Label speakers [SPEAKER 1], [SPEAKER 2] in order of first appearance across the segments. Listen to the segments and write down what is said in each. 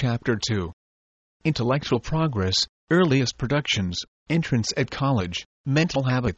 [SPEAKER 1] Chapter 2. Intellectual Progress, Earliest Productions, Entrance at College, Mental Habits.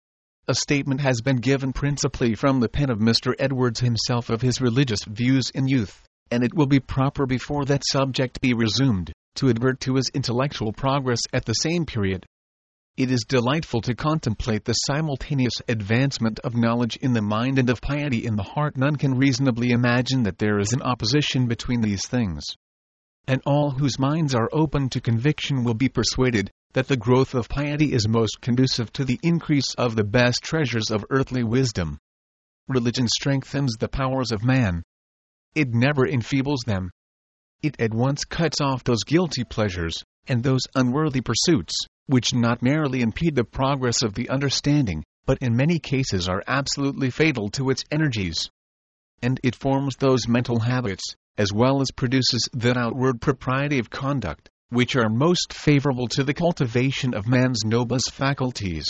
[SPEAKER 1] A statement has been given principally from the pen of Mr. Edwards himself of his religious views in youth, and it will be proper before that subject be resumed, to advert to his intellectual progress at the same period. It is delightful to contemplate the simultaneous advancement of knowledge in the mind and of piety in the heart. None can reasonably imagine that there is an opposition between these things. And all whose minds are open to conviction will be persuaded that the growth of piety is most conducive to the increase of the best treasures of earthly wisdom. Religion strengthens the powers of man. It never enfeebles them. It at once cuts off those guilty pleasures, and those unworthy pursuits, which not merely impede the progress of the understanding, but in many cases are absolutely fatal to its energies. And it forms those mental habits, as well as produces that outward propriety of conduct, which are most favorable to the cultivation of man's noblest faculties.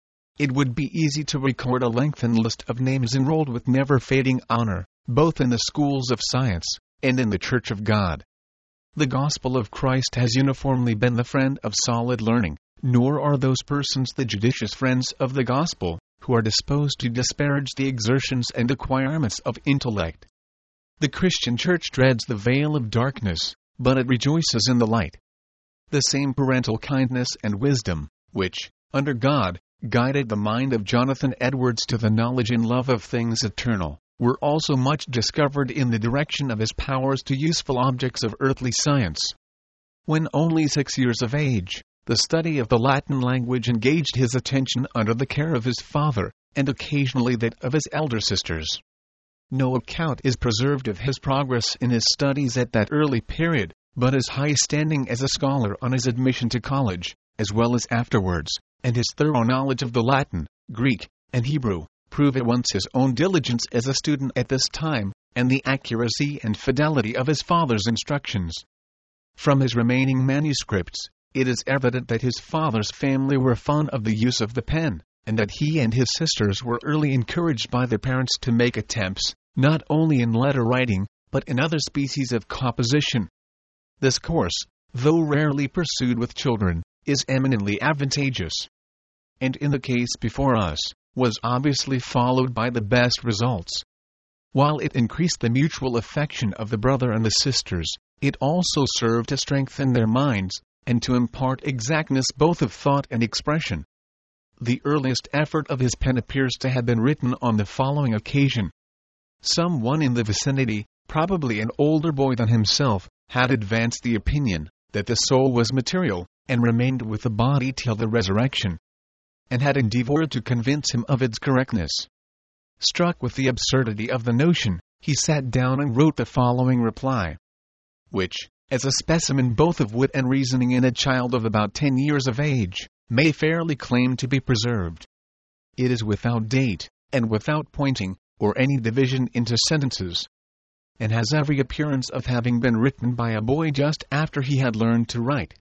[SPEAKER 1] It would be easy to record a lengthened list of names enrolled with never-fading honor, both in the schools of science, and in the Church of God. The gospel of Christ has uniformly been the friend of solid learning, nor are those persons the judicious friends of the gospel, who are disposed to disparage the exertions and acquirements of intellect. The Christian Church dreads the veil of darkness, but it rejoices in the light. The same parental kindness and wisdom, which, under God, guided the mind of Jonathan Edwards to the knowledge and love of things eternal, were also much discovered in the direction of his powers to useful objects of earthly science. When only 6 years of age, the study of the Latin language engaged his attention under the care of his father, and occasionally that of his elder sisters. No account is preserved of his progress in his studies at that early period, but his high standing as a scholar on his admission to college, as well as afterwards, and his thorough knowledge of the Latin, Greek, and Hebrew, prove at once his own diligence as a student at this time, and the accuracy and fidelity of his father's instructions. From his remaining manuscripts, it is evident that his father's family were fond of the use of the pen, and that he and his sisters were early encouraged by their parents to make attempts, not only in letter writing, but in other species of composition. This course, though rarely pursued with children, is eminently advantageous, and in the case before us, was obviously followed by the best results. While it increased the mutual affection of the brother and the sisters, it also served to strengthen their minds, and to impart exactness both of thought and expression. The earliest effort of his pen appears to have been written on the following occasion. Some one in the vicinity, probably an older boy than himself, had advanced the opinion that the soul was material, and remained with the body till the resurrection, and had endeavored to convince him of its correctness. Struck with the absurdity of the notion, he sat down and wrote the following reply, which, as a specimen both of wit and reasoning in a child of about 10 years of age, may fairly claim to be preserved. It is without date, and without pointing, or any division into sentences, and has every appearance of having been written by a boy just after he had learned to write.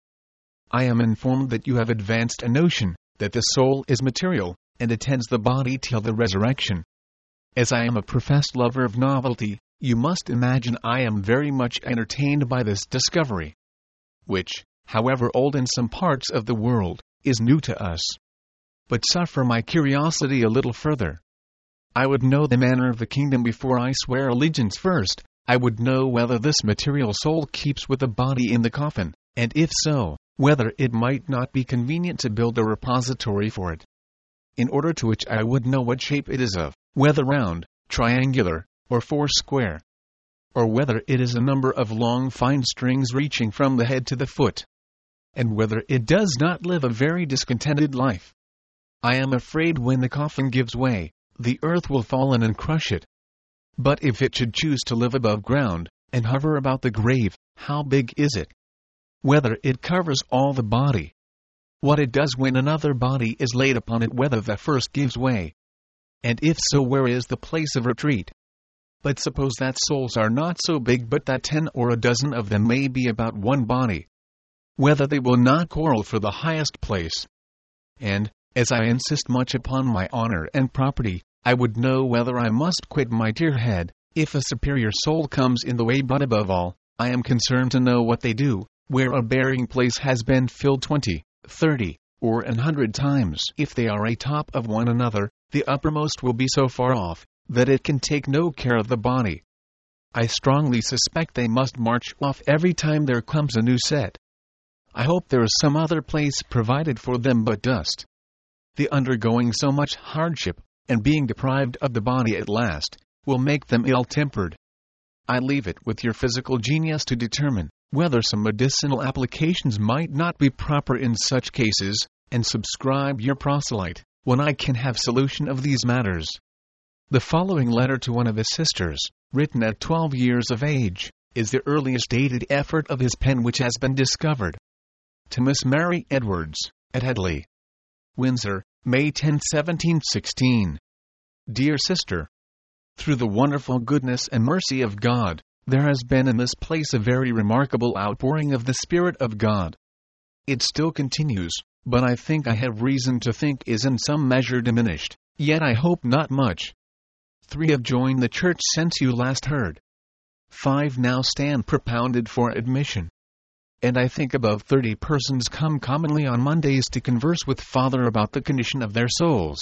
[SPEAKER 1] I am informed that you have advanced a notion that the soul is material, and attends the body till the resurrection. As I am a professed lover of novelty, you must imagine I am very much entertained by this discovery, which, however old in some parts of the world, is new to us. But suffer my curiosity a little further. I would know the manner of the kingdom before I swear allegiance. First, I would know whether this material soul keeps with the body in the coffin, and if so, whether it might not be convenient to build a repository for it. In order to which I would know what shape it is of, whether round, triangular, or foursquare, or whether it is a number of long fine strings reaching from the head to the foot, and whether it does not live a very discontented life. I am afraid when the coffin gives way, the earth will fall in and crush it. But if it should choose to live above ground, and hover about the grave, how big is it? Whether it covers all the body? What it does when another body is laid upon it, whether the first gives way? And if so, where is the place of retreat? But suppose that souls are not so big, but that 10 or a dozen of them may be about one body, whether they will not quarrel for the highest place? And, as I insist much upon my honor and property, I would know whether I must quit my dear head, if a superior soul comes in the way, but above all, I am concerned to know what they do, where a burying place has been filled 20, 30, or 100 times. If they are atop of one another, the uppermost will be so far off that it can take no care of the body. I strongly suspect they must march off every time there comes a new set. I hope there is some other place provided for them but dust. The undergoing so much hardship, and being deprived of the body at last, will make them ill-tempered. I leave it with your physical genius to determine whether some medicinal applications might not be proper in such cases, and subscribe your proselyte, when I can have solution of these matters. The following letter to one of his sisters, written at 12 years of age, is the earliest dated effort of his pen which has been discovered. To Miss Mary Edwards, at Headley, Windsor, May 10, 1716. Dear Sister, through the wonderful goodness and mercy of God, there has been in this place a very remarkable outpouring of the Spirit of God. It still continues, but I think I have reason to think is in some measure diminished, yet I hope not much. 3 have joined the church since you last heard. 5 now stand propounded for admission. And I think above 30 persons come commonly on Mondays to converse with Father about the condition of their souls.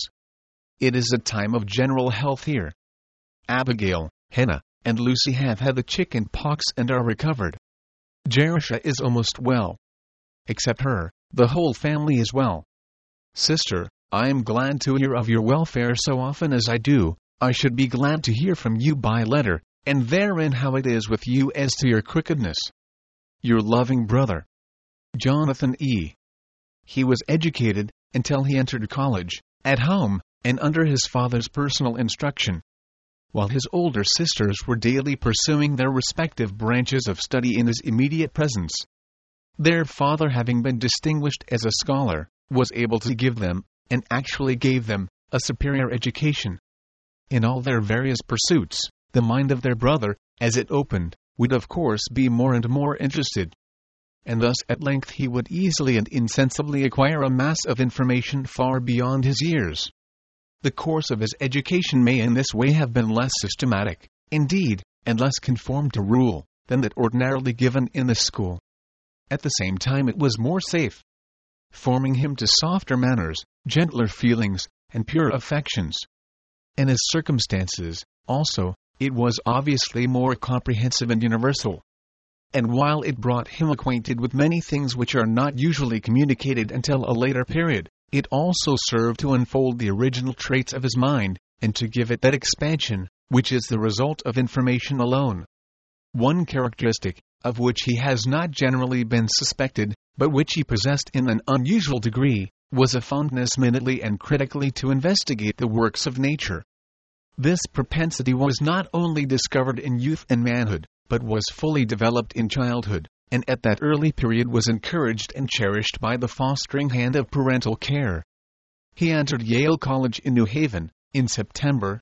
[SPEAKER 1] It is a time of general health here. Abigail, Hannah, and Lucy have had the chicken pox and are recovered. Jerusha is almost well. Except her, the whole family is well. Sister, I am glad to hear of your welfare so often as I do. I should be glad to hear from you by letter, and therein how it is with you as to your crookedness. Your loving brother, Jonathan E. He was educated, until he entered college, at home, and under his father's personal instruction, while his older sisters were daily pursuing their respective branches of study in his immediate presence. Their father, having been distinguished as a scholar, was able to give them, and actually gave them, a superior education. In all their various pursuits, the mind of their brother, as it opened, would of course be more and more interested. And thus at length he would easily and insensibly acquire a mass of information far beyond his years. The course of his education may in this way have been less systematic, indeed, and less conformed to rule, than that ordinarily given in the school. At the same time it was more safe, forming him to softer manners, gentler feelings, and pure affections. And as circumstances, also, it was obviously more comprehensive and universal. And while it brought him acquainted with many things which are not usually communicated until a later period, it also served to unfold the original traits of his mind, and to give it that expansion, which is the result of information alone. One characteristic, of which he has not generally been suspected, but which he possessed in an unusual degree, was a fondness minutely and critically to investigate the works of nature. This propensity was not only discovered in youth and manhood, but was fully developed in childhood, and at that early period was encouraged and cherished by the fostering hand of parental care. He entered Yale College in New Haven, in September,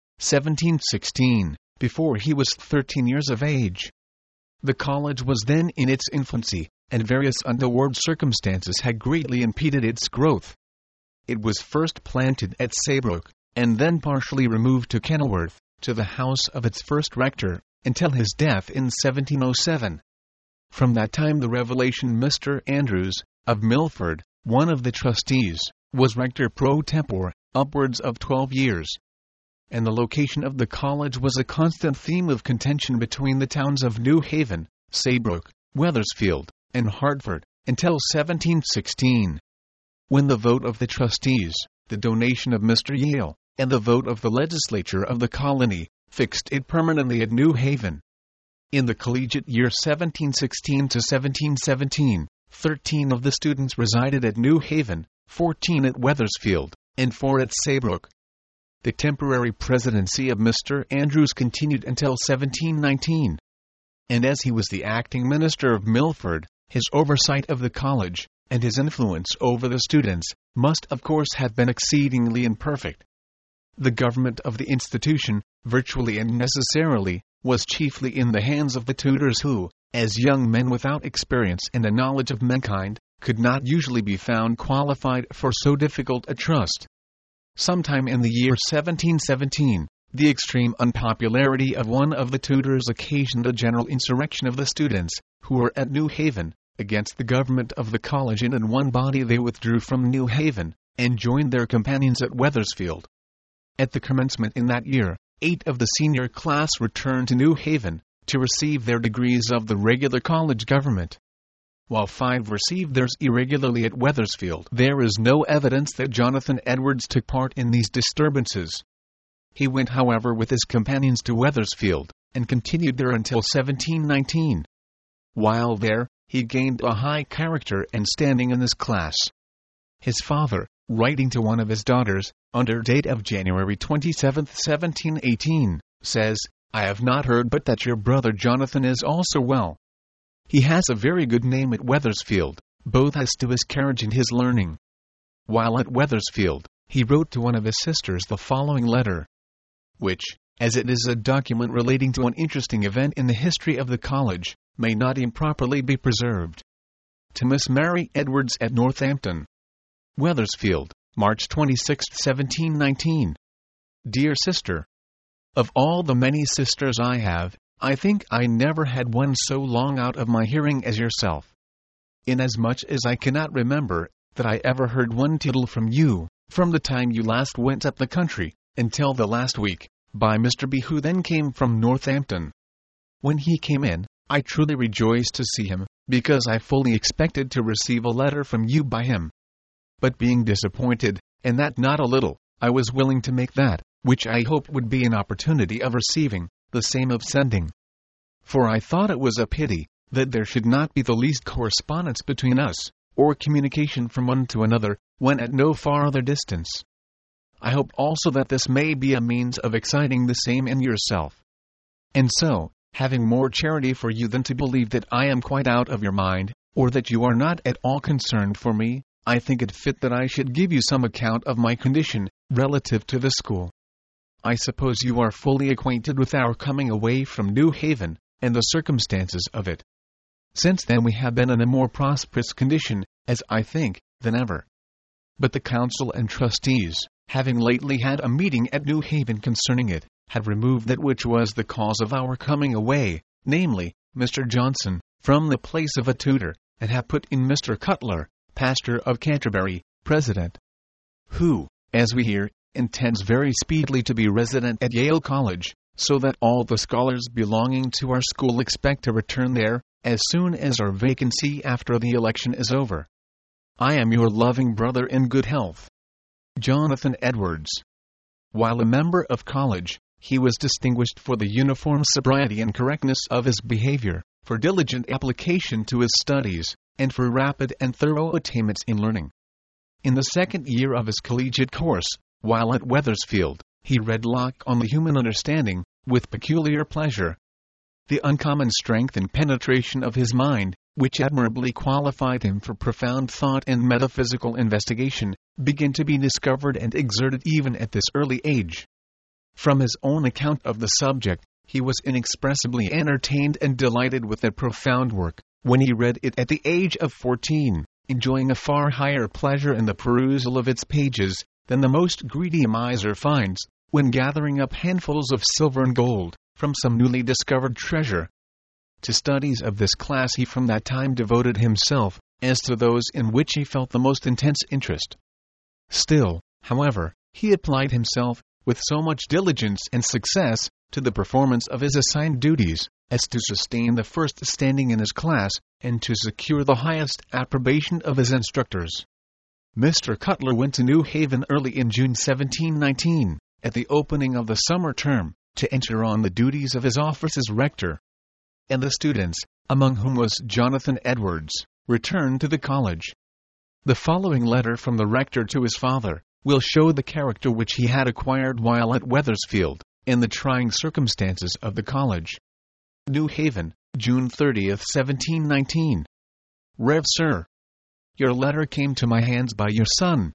[SPEAKER 1] 1716, before he was 13 years of age. The college was then in its infancy, and various untoward circumstances had greatly impeded its growth. It was first planted at Saybrook, and then partially removed to Kenilworth, to the house of its first rector, until his death in 1707. From that time the Revelation Mr. Andrews, of Milford, one of the trustees, was rector pro tempore, upwards of 12 years. And the location of the college was a constant theme of contention between the towns of New Haven, Saybrook, Wethersfield, and Hartford, until 1716. When the vote of the trustees, the donation of Mr. Yale, and the vote of the legislature of the colony, fixed it permanently at New Haven. In the collegiate year 1716 to 1717, 13 of the students resided at New Haven, 14 at Wethersfield, and 4 at Saybrook. The temporary presidency of Mr. Andrews continued until 1719. And as he was the acting minister of Milford, his oversight of the college, and his influence over the students, must of course have been exceedingly imperfect. The government of the institution, virtually and necessarily, was chiefly in the hands of the tutors who, as young men without experience and a knowledge of mankind, could not usually be found qualified for so difficult a trust. Sometime in the year 1717, The extreme unpopularity of one of the tutors occasioned a general insurrection of the students, who were at New Haven, against the government of the college, and in one body they withdrew from New Haven, and joined their companions at Wethersfield. At the commencement in that year, 8 of the senior class returned to New Haven, to receive their degrees of the regular college government, while 5 received theirs irregularly at Wethersfield. There is no evidence that Jonathan Edwards took part in these disturbances. He went, however, with his companions to Wethersfield, and continued there until 1719. While there, he gained a high character and standing in his class. His father, writing to one of his daughters, under date of January 27, 1718, says, "I have not heard but that your brother Jonathan is also well. He has a very good name at Wethersfield, both as to his carriage and his learning." While at Wethersfield, he wrote to one of his sisters the following letter, which, as it is a document relating to an interesting event in the history of the college, may not improperly be preserved. To Miss Mary Edwards at Northampton, Wethersfield, March 26, 1719. Dear Sister, of all the many sisters I have, I think I never had one so long out of my hearing as yourself. Inasmuch as I cannot remember that I ever heard one tittle from you, from the time you last went up the country, until the last week, by Mr. B., who then came from Northampton. When he came in, I truly rejoiced to see him, because I fully expected to receive a letter from you by him. But being disappointed, and that not a little, I was willing to make that, which I hoped would be an opportunity of receiving, the same of sending. For I thought it was a pity, that there should not be the least correspondence between us, or communication from one to another, when at no farther distance. I hope also that this may be a means of exciting the same in yourself. And so, having more charity for you than to believe that I am quite out of your mind, or that you are not at all concerned for me, I think it fit that I should give you some account of my condition, relative to the school. I suppose you are fully acquainted with our coming away from New Haven, and the circumstances of it. Since then we have been in a more prosperous condition, as I think, than ever. But the council and trustees, having lately had a meeting at New Haven concerning it, had removed that which was the cause of our coming away, namely, Mr. Johnson, from the place of a tutor, and have put in Mr. Cutler, pastor of Canterbury, president, who, as we hear, intends very speedily to be resident at Yale College, so that all the scholars belonging to our school expect to return there, as soon as our vacancy after the election is over. I am your loving brother in good health, Jonathan Edwards. While a member of college, he was distinguished for the uniform sobriety and correctness of his behavior, for diligent application to his studies, and for rapid and thorough attainments in learning. In the second year of his collegiate course, while at Wethersfield, he read Locke on the Human Understanding, with peculiar pleasure. The uncommon strength and penetration of his mind, which admirably qualified him for profound thought and metaphysical investigation, began to be discovered and exerted even at this early age. From his own account of the subject, he was inexpressibly entertained and delighted with that profound work, when he read it at the age of 14, enjoying a far higher pleasure in the perusal of its pages, than the most greedy miser finds, when gathering up handfuls of silver and gold, from some newly discovered treasure. To studies of this class he from that time devoted himself, as to those in which he felt the most intense interest. Still, however, he applied himself, with so much diligence and success, to the performance of his assigned duties, as to sustain the first standing in his class, and to secure the highest approbation of his instructors. Mr. Cutler went to New Haven early in June 1719, at the opening of the summer term, to enter on the duties of his office as rector. And the students, among whom was Jonathan Edwards, returned to the college. The following letter from the rector to his father will show the character which he had acquired while at Wethersfield, and the trying circumstances of the college. New Haven, June 30, 1719. Rev. Sir, your letter came to my hands by your son.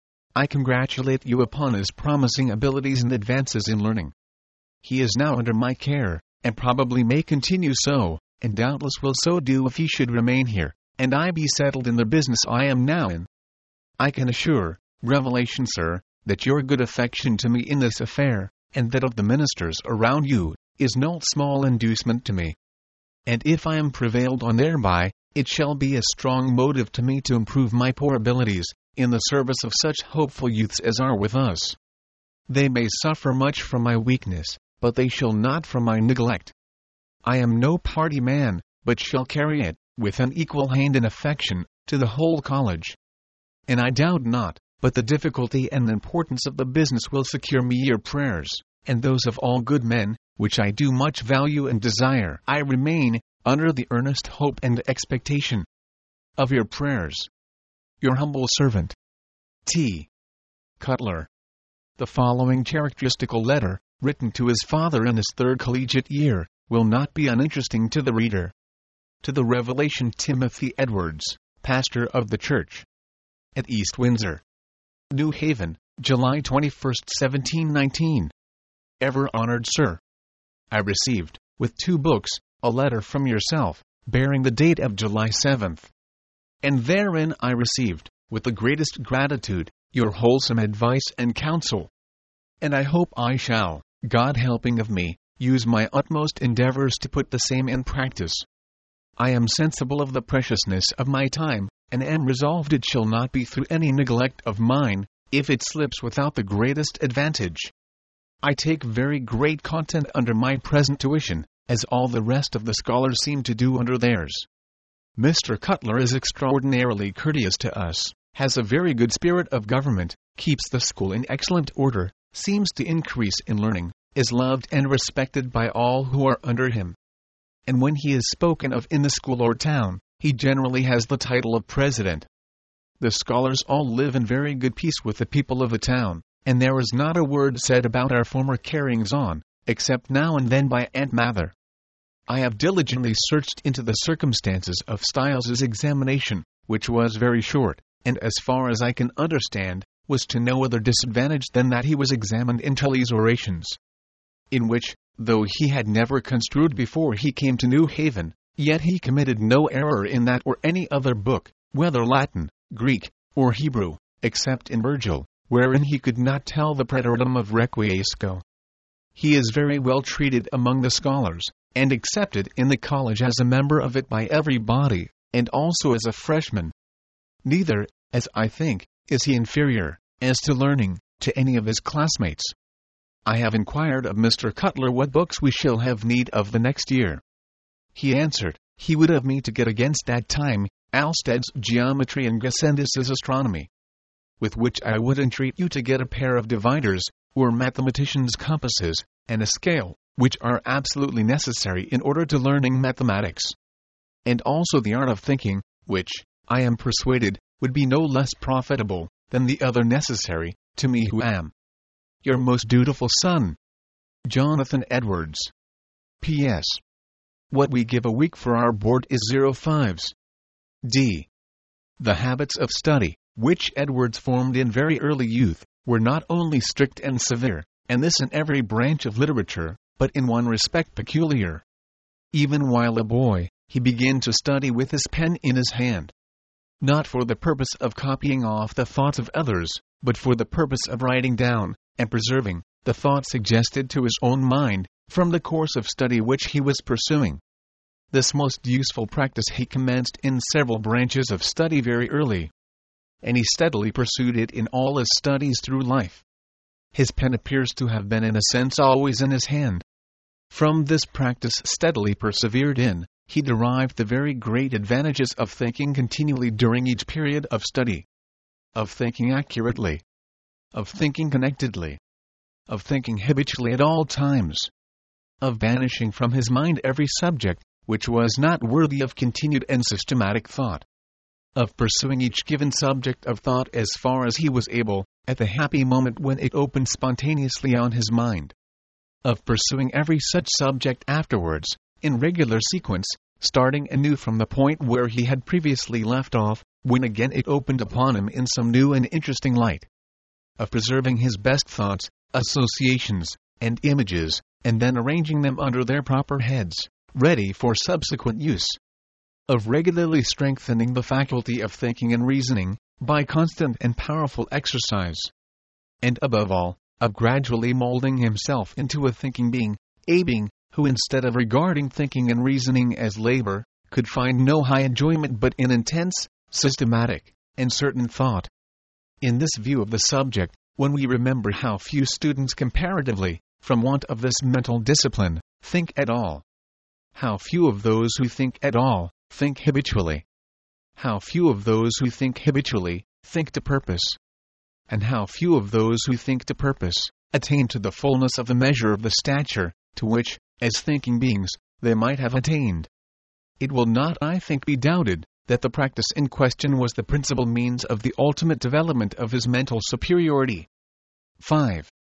[SPEAKER 1] I congratulate you upon his promising abilities and advances in learning. He is now under my care, and probably may continue so, and doubtless will so do if he should remain here, and I be settled in the business I am now in. I can assure, Revelation, sir, that your good affection to me in this affair, and that of the ministers around you, is no small inducement to me. And if I am prevailed on thereby, it shall be a strong motive to me to improve my poor abilities, in the service of such hopeful youths as are with us. They may suffer much from my weakness, but they shall not from my neglect. I am no party man, but shall carry it, with an equal hand and affection, to the whole college. And I doubt not, but the difficulty and importance of the business will secure me your prayers, and those of all good men, which I do much value and desire. I remain, under the earnest hope and expectation of your prayers. Your humble servant, T. Cutler. The following characteristical letter, written to his father in his third collegiate year, will not be uninteresting to the reader. To the Revelation Timothy Edwards, pastor of the church at East Windsor, New Haven, July 21, 1719. Ever honored Sir, I received, with 2 books, a letter from yourself, bearing the date of July 7th. And therein I received, with the greatest gratitude, your wholesome advice and counsel. And I hope I shall, God helping of me, use my utmost endeavors to put the same in practice. I am sensible of the preciousness of my time, and am resolved it shall not be through any neglect of mine, if it slips without the greatest advantage. I take very great content under my present tuition, as all the rest of the scholars seem to do under theirs. Mr. Cutler is extraordinarily courteous to us, has a very good spirit of government, keeps the school in excellent order, seems to increase in learning, is loved and respected by all who are under him. And when he is spoken of in the school or town, he generally has the title of president. The scholars all live in very good peace with the people of the town, and there is not a word said about our former carryings on, except now and then by Aunt Mather. I have diligently searched into the circumstances of Stiles's examination, which was very short, and as far as I can understand, was to no other disadvantage than that he was examined in Tully's orations, in which, though he had never construed before he came to New Haven, yet he committed no error in that or any other book, whether Latin, Greek, or Hebrew, except in Virgil, wherein he could not tell the preteritum of Requiesco. He is very well treated among the scholars, and accepted in the college as a member of it by everybody, and also as a freshman. Neither, as I think, is he inferior, as to learning, to any of his classmates. I have inquired of Mr. Cutler what books we shall have need of the next year. He answered, he would have me to get against that time, Alsted's Geometry and Gassendus's Astronomy. With which I would entreat you to get a pair of dividers, or mathematicians' compasses, and a scale, which are absolutely necessary in order to learning mathematics. And also the art of thinking, which, I am persuaded, would be no less profitable than the other necessary, to me who am your most dutiful son, Jonathan Edwards. P.S. What we give a week for our board is 05s. D. The habits of study, which Edwards formed in very early youth, were not only strict and severe, and this in every branch of literature, but in one respect peculiar. Even while a boy, he began to study with his pen in his hand. Not for the purpose of copying off the thoughts of others, but for the purpose of writing down, and preserving, the thoughts suggested to his own mind, from the course of study which he was pursuing. This most useful practice he commenced in several branches of study very early, and he steadily pursued it in all his studies through life. His pen appears to have been in a sense always in his hand. From this practice steadily persevered in, he derived the very great advantages of thinking continually during each period of study, of thinking accurately, of thinking connectedly, of thinking habitually at all times, of banishing from his mind every subject which was not worthy of continued and systematic thought, of pursuing each given subject of thought as far as he was able, at the happy moment when it opened spontaneously on his mind, of pursuing every such subject afterwards, in regular sequence, starting anew from the point where he had previously left off, when again it opened upon him in some new and interesting light, of preserving his best thoughts, associations, and images, and then arranging them under their proper heads, ready for subsequent use, of regularly strengthening the faculty of thinking and reasoning, by constant and powerful exercise, and above all, of gradually molding himself into a thinking being, a being who, instead of regarding thinking and reasoning as labor, could find no high enjoyment but in intense, systematic, and certain thought. In this view of the subject, when we remember how few students comparatively, from want of this mental discipline, think at all, how few of those who think at all, think habitually, how few of those who think habitually, think to purpose, and how few of those who think to purpose, attain to the fullness of the measure of the stature, to which, as thinking beings, they might have attained. It will not, I think, be doubted, that the practice in question was the principal means of the ultimate development of his mental superiority. 5.